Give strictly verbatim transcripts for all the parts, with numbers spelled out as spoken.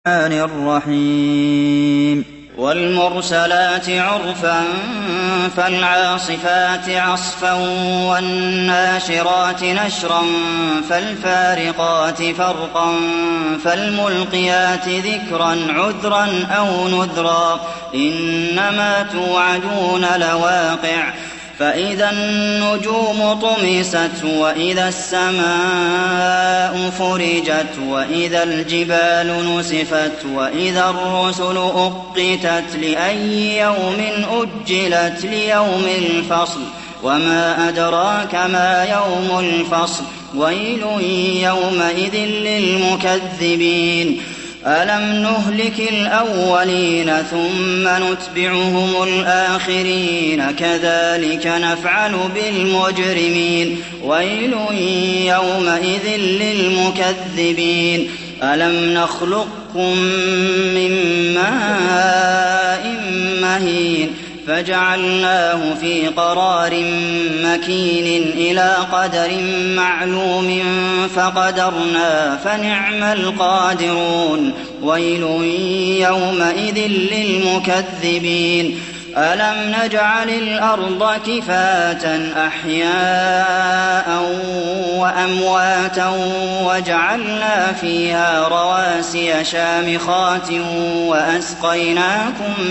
الرحمن الرحيم والمرسلات عرفا فالعاصفات عصفا والناشرات نشرا فالفارقات فرقا فالملقيات ذكرا عذرا أو نذرا إنما توعدون لواقع فإذا النجوم طمست وإذا السماء فرجت وإذا الجبال نسفت وإذا الرسل أقتت لأي يوم أجلت ليوم الفصل وما أدراك ما يوم الفصل ويل يومئذ للمكذبين ألم نهلك الأولين ثم نتبعهم الآخرين كذلك نفعل بالمجرمين ويل يومئذ للمكذبين ألم نخلقكم من ماء مهين فجعلناه في قرار مكين إلى قدر معلوم فقدرنا فنعم القادرون ويل يومئذ للمكذبين ألم نجعل الأرض كفاة أحياء وأمواتا وجعلنا فيها رواسي شامخات وأسقيناكم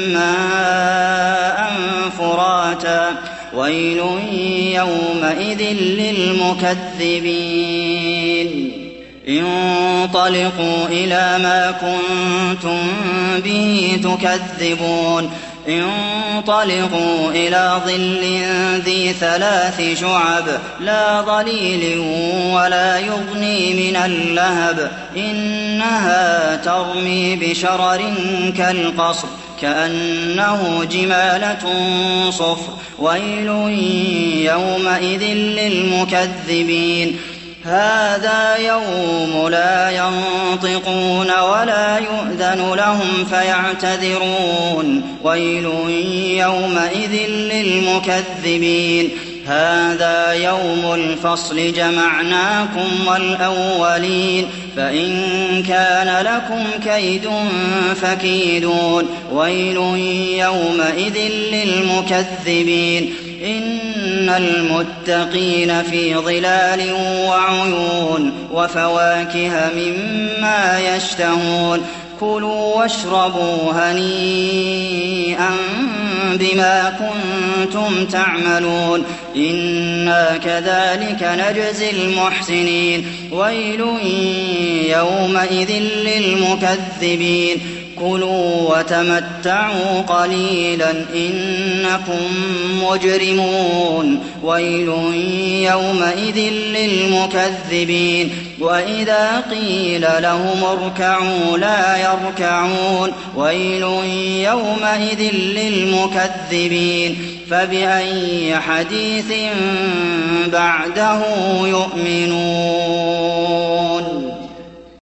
ماء فراتا ويل يومئذ للمكذبين انطلقوا إلى ما كنتم به تكذبون انطلقوا إلى ظل ذي ثلاث شعب لا ظليل ولا يغني من اللهب إنها ترمي بشرر كالقصر كأنه جمالة صفر ويل يومئذ للمكذبين هذا يوم لا ينطقون ولا يؤذن لهم فيعتذرون ويل يومئذ للمكذبين هذا يوم الفصل جمعناكم والأولين فإن كان لكم كيد فكيدون ويل يومئذ للمكذبين إن المتقين في ظلال وعيون وفواكه مما يشتهون كلوا واشربوا هنيئا بما كنتم تعملون إنا كذلك نجزي المحسنين ويل يومئذ للمكذبين كلوا وتمتعوا قليلا إنكم مجرمون ويل يومئذ للمكذبين وإذا قيل لهم اركعوا لا يركعون ويل يومئذ للمكذبين فبأي حديث بعده يؤمنون